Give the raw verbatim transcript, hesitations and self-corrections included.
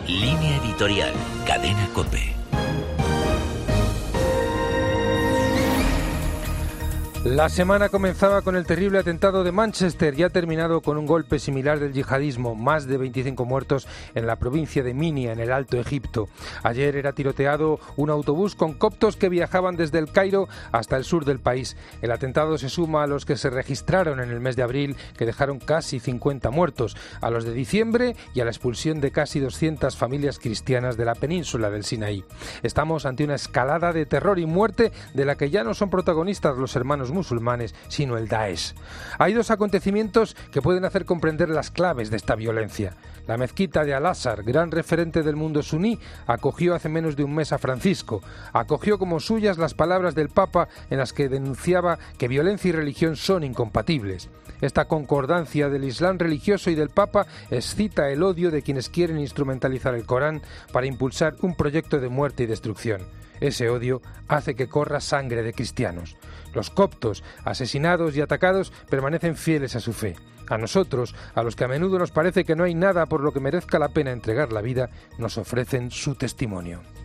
Línea editorial, Cadena COPE. La semana comenzaba con el terrible atentado de Manchester y ha terminado con un golpe similar del yihadismo, más de veinticinco muertos en la provincia de Minia, en el Alto Egipto. Ayer era tiroteado un autobús con coptos que viajaban desde el Cairo hasta el sur del país. El atentado se suma a los que se registraron en el mes de abril, que dejaron casi cincuenta muertos, a los de diciembre y a la expulsión de casi doscientas familias cristianas de la península del Sinaí. Estamos ante una escalada de terror y muerte de la que ya no son protagonistas los hermanos musulmanes, sino el Daesh. Hay dos acontecimientos que pueden hacer comprender las claves de esta violencia. La mezquita de Al-Azhar, gran referente del mundo suní, acogió hace menos de un mes a Francisco. Acogió como suyas las palabras del Papa en las que denunciaba que violencia y religión son incompatibles. Esta concordancia del Islam religioso y del Papa excita el odio de quienes quieren instrumentalizar el Corán para impulsar un proyecto de muerte y destrucción. Ese odio hace que corra sangre de cristianos. Los coptos, asesinados y atacados, permanecen fieles a su fe. A nosotros, a los que a menudo nos parece que no hay nada por lo que merezca la pena entregar la vida, nos ofrecen su testimonio.